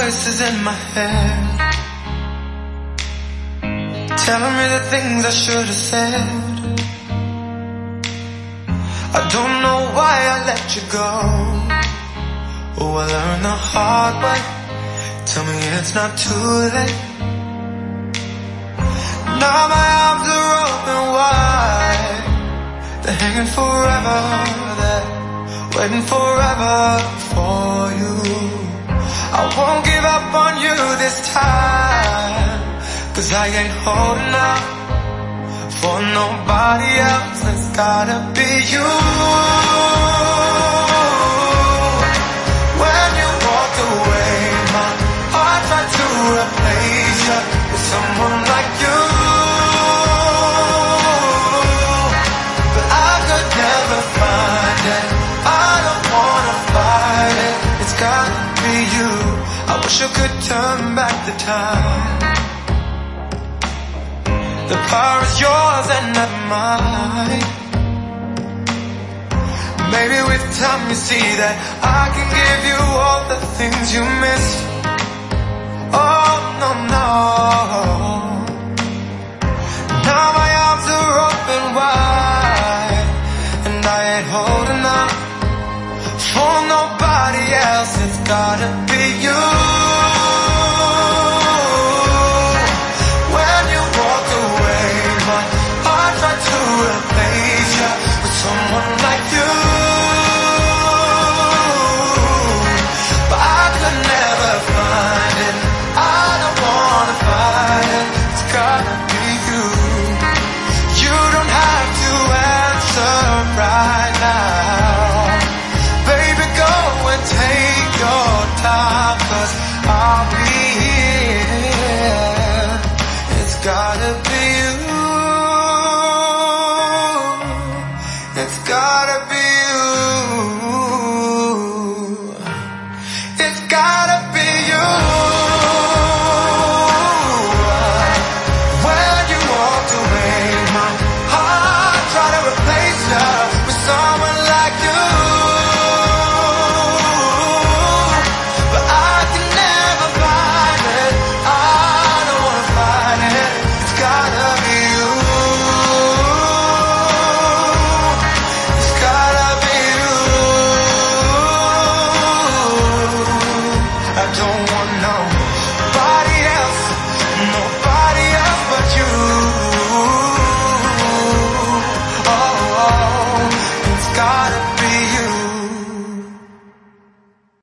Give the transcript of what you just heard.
voices in my head, telling me the things I should have said. I don't know why I let you go. Oh, I learned the hard way. Tell me it's not too late. Now my arms are open wide. They're hanging forever there, waiting forever for you. I won't give up on you this time, 'cause I ain't holding out for nobody else. It's gotta be you. When you walked away, my heart tried to replace you with someone like you, but I could never find it. I don't wanna fight it. It's gotta be you. I wish I could turn back the time. The power is yours and not mine. Maybe with time you see that I can give you all the things you missed. Oh, no, no. Now my arms are open wide, and I ain't holding out for nobody else. It's gotta be you. When you walk away, my heart tried to replace you with someone like you, but I could never find it. I don't wanna fight it. It's gotta be you. You don't have to answer right now. Baby, go and take your time, 'cause I'll be here. It's gotta be you. It's gotta be